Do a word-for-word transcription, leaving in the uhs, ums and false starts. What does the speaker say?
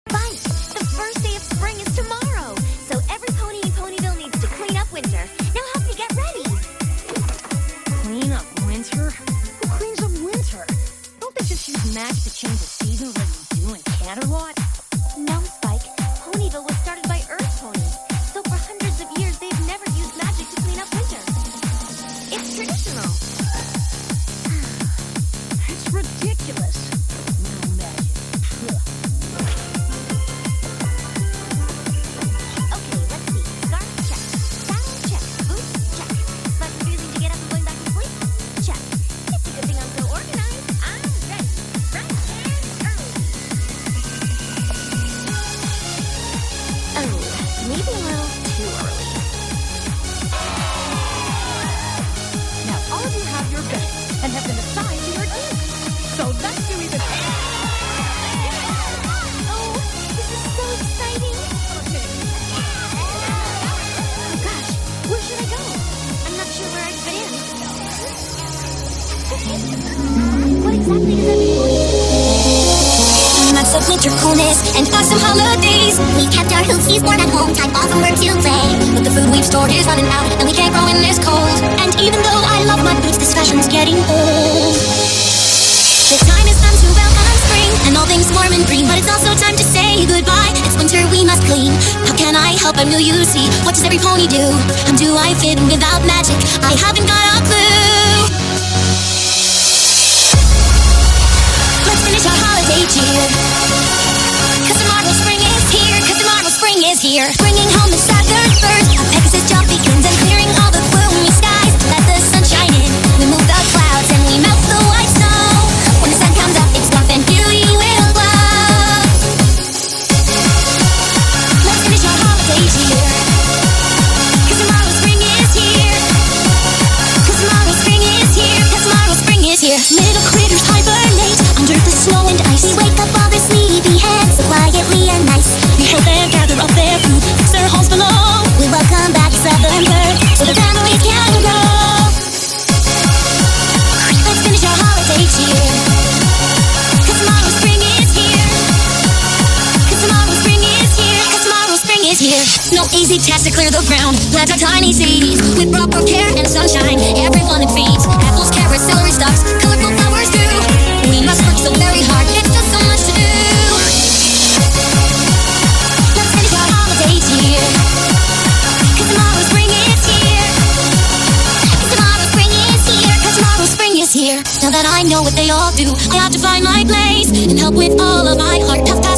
Spike, the first day of spring is tomorrow, so every pony in Ponyville needs to clean up winter. Now help me get ready. Clean up winter? Who cleans up winter? Don't they just use magic to change the seasons like you do in Canterlot? No, Spike. Ponyville was started by Earth ponies, so for hundreds of years they've never used magic to clean up winter. It's traditional. It's ridiculous. No magic. Ugh. Okay, let's see. Scarf, check. Saddle, check. Boots, check. But refusing to get up and going back to sleep? Check. It's a good thing I'm so organized. I'm ready. Bright and early. Oh, maybe a little too early. Now all of you have your beds and have been assigned to your teams. So let's do even. Oh, this is so exciting. Oh gosh, where should I go? I'm not sure where I'd fit in. What exactly does that mean? Months of winter coolness and awesome holidays. We kept our hoopsies warm at home, time off and work to play. But the food we've stored is running out, and we can't grow in this cold. And even though I love my boots, this fashion's getting old. The time has come to welcome spring, and all things warm and green. But it's also time to say goodbye. It's winter, we must clean. How can I help? I'm new, you see. What does every pony do? And do I fit in without magic? I haven't got a clue. Let's finish our holiday cheer. Cause tomorrow spring is here. Cause tomorrow spring is here. Bringing home the staggered birds. A Pegasus jump begins and clearing all the gloomy skies. Let the sun shine in. We move the clouds and we melt the white snow. When the sun comes up, it's tough and beauty will glow. Let's finish our holiday cheer. Cause tomorrow spring is here. Cause tomorrow spring is here. Cause tomorrow spring is here. Little critters hibernate under the snow and ice. We wake up all their sleepy heads so quietly and nice. We help them gather up their food, fix their homes below. We welcome back southern birds so the families can grow. Let's finish our holiday cheer. Cause tomorrow spring is here. Cause tomorrow spring is here. Cause tomorrow spring is here. No easy task to clear the ground. Plant our tiny seeds with proper care and sunshine. Everyone it feeds. Apples, carrots, celery stalks, colorful flowers too. We must work so very hard. It's just so much to do. Let's finish our holiday cheer. Cause tomorrow spring is here. Cause tomorrow spring is here. Cause tomorrow spring is here. Now that I know what they all do, I have to find my place and help with all of my heart. Tough task